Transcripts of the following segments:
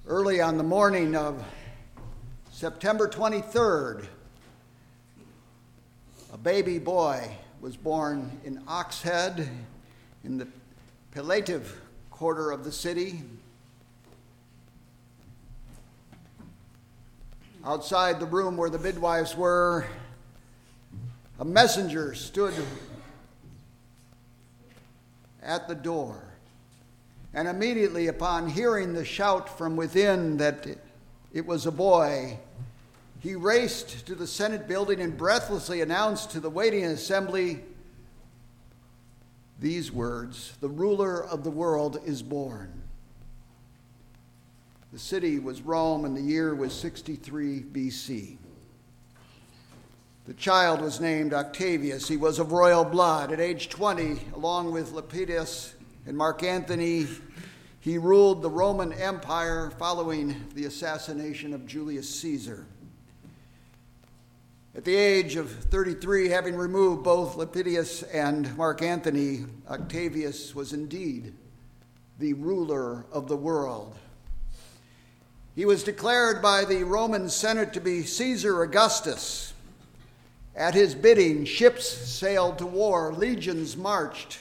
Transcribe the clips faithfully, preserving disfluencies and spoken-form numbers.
Early on the morning of September twenty-third, a baby boy was born in Oxhead in the Palliative quarter of the city. Outside the room where the midwives were, a messenger stood at the door. And immediately upon hearing the shout from within that it was a boy, he raced to the Senate building and breathlessly announced to the waiting assembly these words, "The ruler of the world is born." The city was Rome and the year was sixty-three B C. The child was named Octavius. He was of royal blood. At age twenty, along with Lepidus and Mark Antony, he ruled the Roman Empire following the assassination of Julius Caesar. At the age of thirty-three, having removed both Lepidus and Mark Antony, Octavius was indeed the ruler of the world. He was declared by the Roman Senate to be Caesar Augustus. At his bidding, ships sailed to war, legions marched.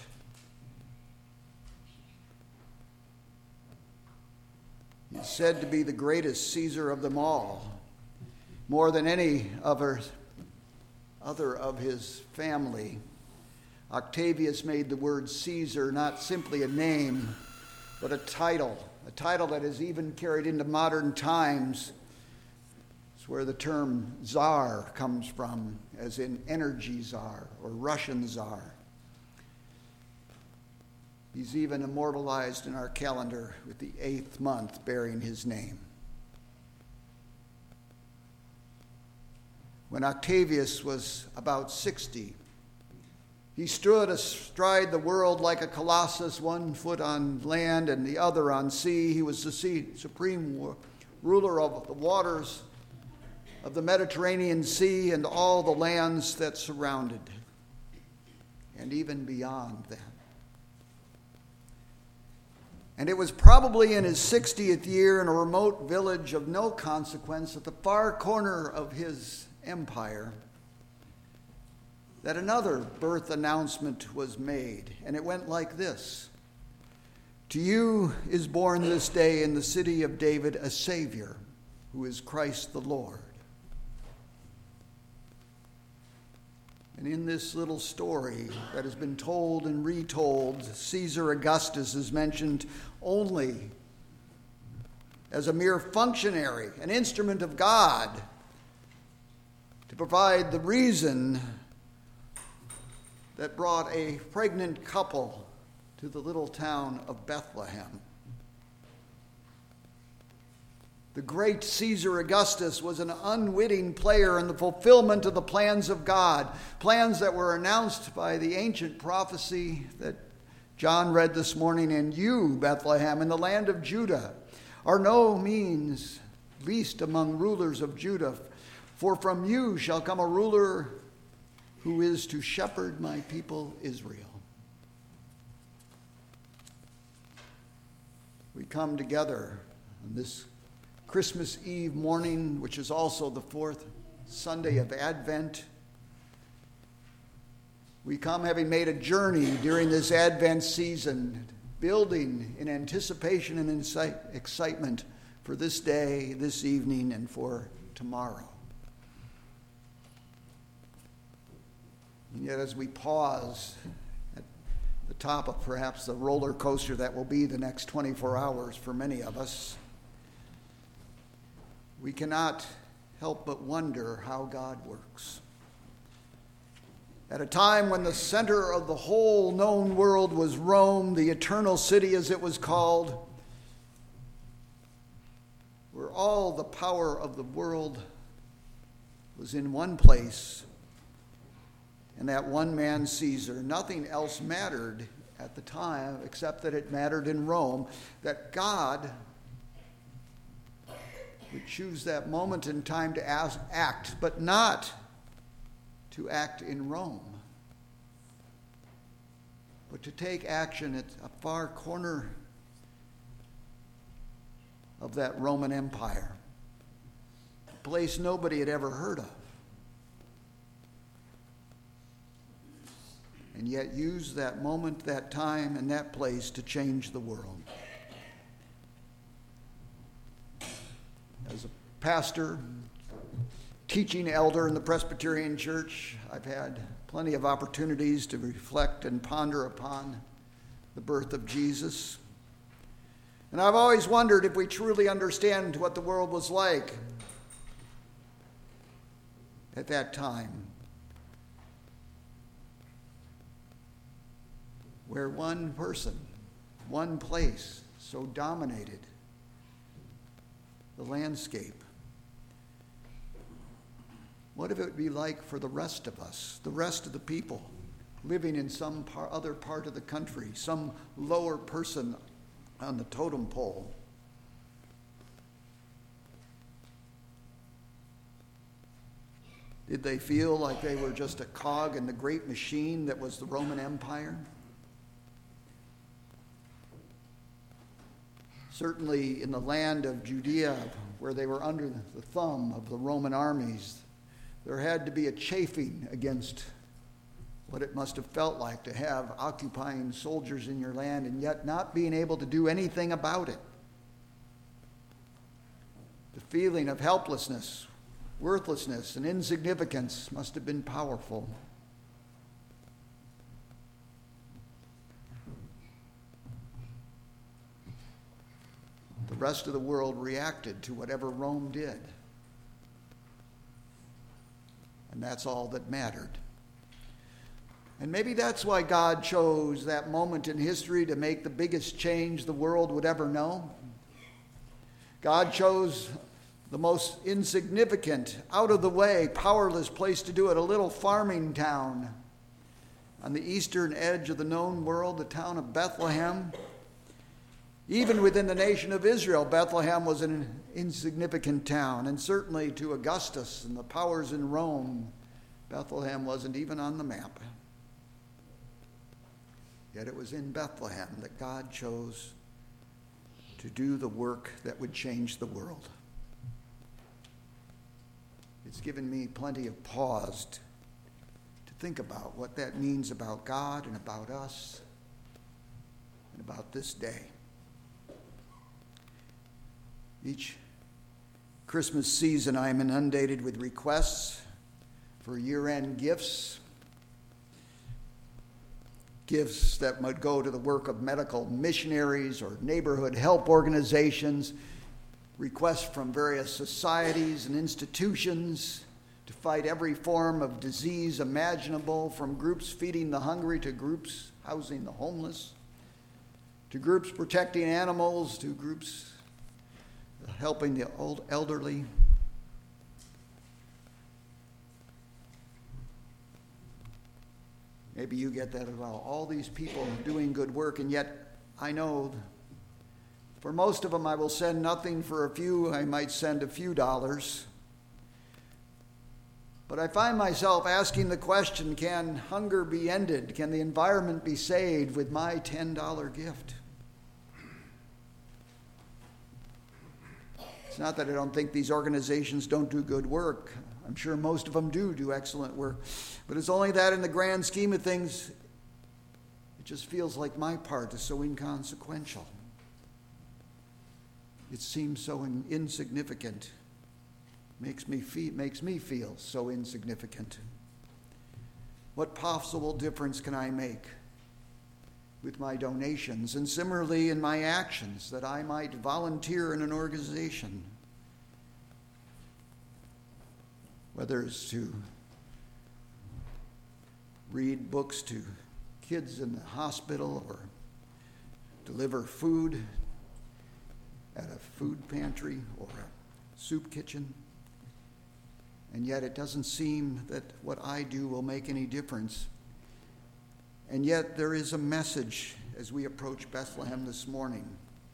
He's said to be the greatest Caesar of them all, more than any other, other of his family. Octavius made the word Caesar not simply a name, but a title, a title that is even carried into modern times. It's where the term Tsar comes from, as in energy czar or Russian czar. He's even immortalized in our calendar with the eighth month bearing his name. When Octavius was about sixty, he stood astride the world like a colossus, one foot on land and the other on sea. He was the supreme ruler of the waters of the Mediterranean Sea and all the lands that surrounded, and even beyond that. And it was probably in his sixtieth year in a remote village of no consequence at the far corner of his empire that another birth announcement was made. And it went like this: "To you is born this day in the city of David a Savior, who is Christ the Lord." And in this little story that has been told and retold, Caesar Augustus is mentioned only as a mere functionary, an instrument of God, to provide the reason that brought a pregnant couple to the little town of Bethlehem. The great Caesar Augustus was an unwitting player in the fulfillment of the plans of God, plans that were announced by the ancient prophecy that John read this morning. "And you, Bethlehem, in the land of Judah, are no means least among rulers of Judah, for from you shall come a ruler who is to shepherd my people Israel." We come together on this Christmas Eve morning, which is also the fourth Sunday of Advent. We come having made a journey during this Advent season, building in anticipation and incite, excitement for this day, this evening, and for tomorrow. And yet as we pause at the top of perhaps the roller coaster that will be the next twenty-four hours for many of us, we cannot help but wonder how God works. At a time when the center of the whole known world was Rome, the eternal city as it was called, where all the power of the world was in one place, and that one man, Caesar, nothing else mattered at the time except that it mattered in Rome, that God would choose that moment in time to ask, act, but not to act in Rome, but to take action at a far corner of that Roman Empire, a place nobody had ever heard of, and yet used that moment, that time, and that place to change the world. As a pastor, teaching elder in the Presbyterian Church, I've had plenty of opportunities to reflect and ponder upon the birth of Jesus. And I've always wondered if we truly understand what the world was like at that time, where one person, one place so dominated the landscape. What if it would be like for the rest of us, the rest of the people living in some par- other part of the country, some lower person on the totem pole? Did they feel like they were just a cog in the great machine that was the Roman Empire? Certainly in the land of Judea, where they were under the thumb of the Roman armies, there had to be a chafing against what it must have felt like to have occupying soldiers in your land and yet not being able to do anything about it. The feeling of helplessness, worthlessness, and insignificance must have been powerful. The rest of the world reacted to whatever Rome did. And that's all that mattered. And maybe that's why God chose that moment in history to make the biggest change the world would ever know. God chose the most insignificant, out-of-the-way, powerless place to do it, a little farming town on the eastern edge of the known world, the town of Bethlehem. Even within the nation of Israel, Bethlehem was an insignificant town, and certainly to Augustus and the powers in Rome, Bethlehem wasn't even on the map. Yet it was in Bethlehem that God chose to do the work that would change the world. It's given me plenty of pause to, to think about what that means about God and about us and about this day. Each Christmas season, I am inundated with requests for year-end gifts, gifts that might go to the work of medical missionaries or neighborhood help organizations, requests from various societies and institutions to fight every form of disease imaginable, from groups feeding the hungry to groups housing the homeless, to groups protecting animals, to groups helping the old elderly. Maybe you get that as well. All these people doing good work, and yet I know for most of them I will send nothing. For a few, I might send a few dollars. But I find myself asking the question, can hunger be ended? Can the environment be saved with my ten dollar gift? It's not that I don't think these organizations don't do good work. I'm sure most of them do do excellent work. But it's only that in the grand scheme of things, it just feels like my part is so inconsequential. It seems so in- insignificant. Makes me, feel, makes me feel so insignificant. What possible difference can I make with my donations, and similarly in my actions, that I might volunteer in an organization, whether it's to read books to kids in the hospital or deliver food at a food pantry or a soup kitchen. And yet it doesn't seem that what I do will make any difference. And yet there is a message as we approach Bethlehem this morning,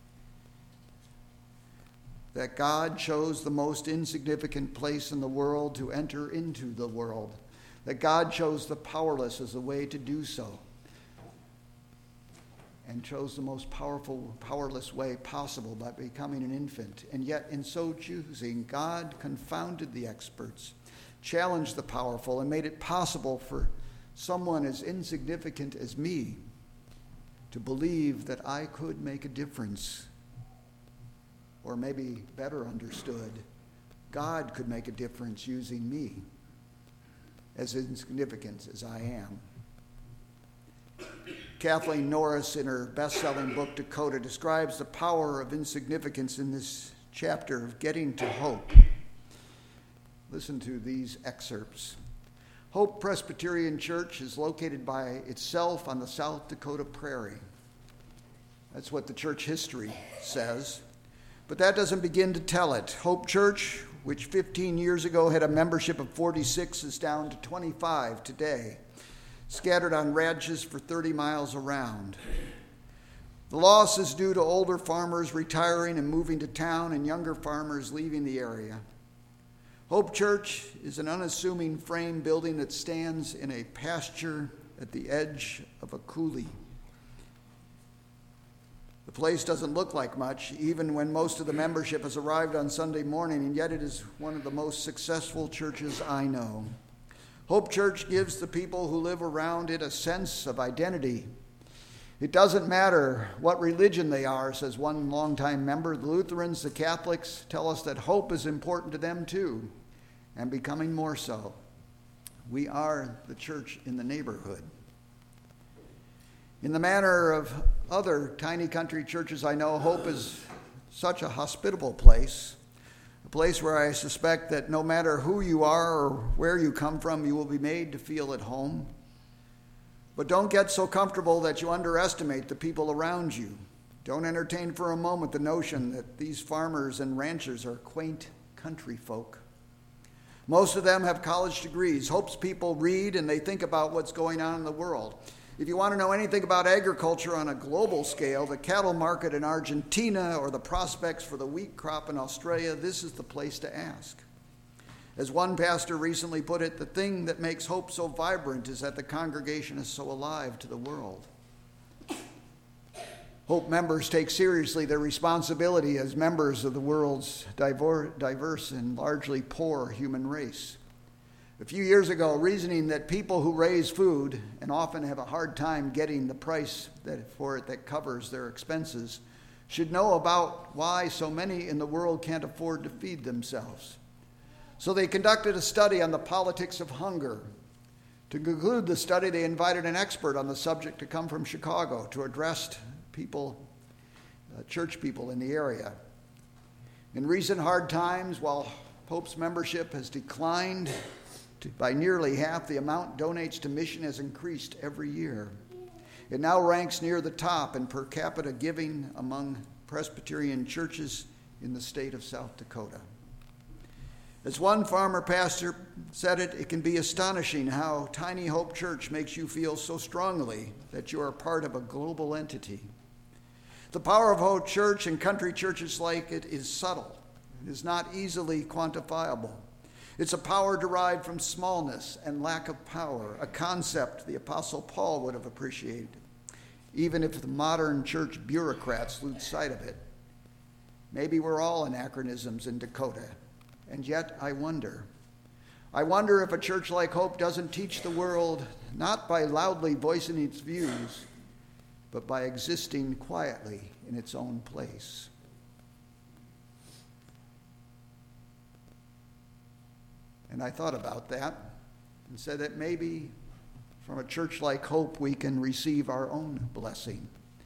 that God chose the most insignificant place in the world to enter into the world, that God chose the powerless as a way to do so. and chose the most powerful, powerless way possible by becoming an infant. And yet, in so choosing, God confounded the experts, challenged the powerful, and made it possible for someone as insignificant as me to believe that I could make a difference. Or maybe better understood, God could make a difference using me, as insignificant as I am. Kathleen Norris, in her best-selling book, Dakota, describes the power of insignificance in this chapter of Getting to Hope. Listen to these excerpts. Hope Presbyterian Church is located by itself on the South Dakota prairie. That's what the church history says. But that doesn't begin to tell it. Hope Church, which fifteen years ago had a membership of forty-six, is down to twenty-five today, scattered on ranches for thirty miles around. The loss is due to older farmers retiring and moving to town and younger farmers leaving the area. Hope Church is an unassuming frame building that stands in a pasture at the edge of a coulee. The place doesn't look like much, even when most of the membership has arrived on Sunday morning, and yet it is one of the most successful churches I know. Hope Church gives the people who live around it a sense of identity. It doesn't matter what religion they are, says one longtime member. The Lutherans, the Catholics tell us that hope is important to them too, and becoming more so. We are the church in the neighborhood. In the manner of other tiny country churches I know, Hope is such a hospitable place, a place where I suspect that no matter who you are or where you come from, you will be made to feel at home. But don't get so comfortable that you underestimate the people around you. Don't entertain for a moment the notion that these farmers and ranchers are quaint country folk. Most of them have college degrees. Hope's people read and they think about what's going on in the world. If you want to know anything about agriculture on a global scale, the cattle market in Argentina or the prospects for the wheat crop in Australia, this is the place to ask. As one pastor recently put it, the thing that makes Hope so vibrant is that the congregation is so alive to the world. Hope members take seriously their responsibility as members of the world's diverse and largely poor human race. A few years ago, reasoning that people who raise food and often have a hard time getting the price that, for it that covers their expenses should know about why so many in the world can't afford to feed themselves. So they conducted a study on the politics of hunger. To conclude the study, they invited an expert on the subject to come from Chicago to address people, uh, church people in the area. In recent hard times, while Hope's membership has declined to, by nearly half, the amount donates to mission has increased every year. It now ranks near the top in per capita giving among Presbyterian churches in the state of South Dakota. As one farmer pastor said it, it can be astonishing how Tiny Hope Church makes you feel so strongly that you are part of a global entity. The power of Hope Church and country churches like it is subtle. It is not easily quantifiable. It's a power derived from smallness and lack of power, a concept the Apostle Paul would have appreciated, even if the modern church bureaucrats lose sight of it. Maybe we're all anachronisms in Dakota. And yet, I wonder. I wonder if a church like Hope doesn't teach the world not by loudly voicing its views, but by existing quietly in its own place. And I thought about that and said that maybe from a church like Hope we can receive our own blessing.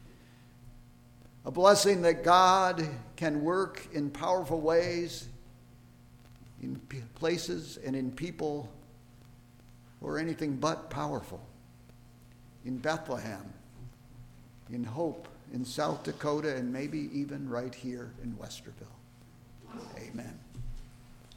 A blessing that God can work in powerful ways in places and in people who are anything but powerful. In Bethlehem, in Hope, in South Dakota, and maybe even right here in Westerville. Amen.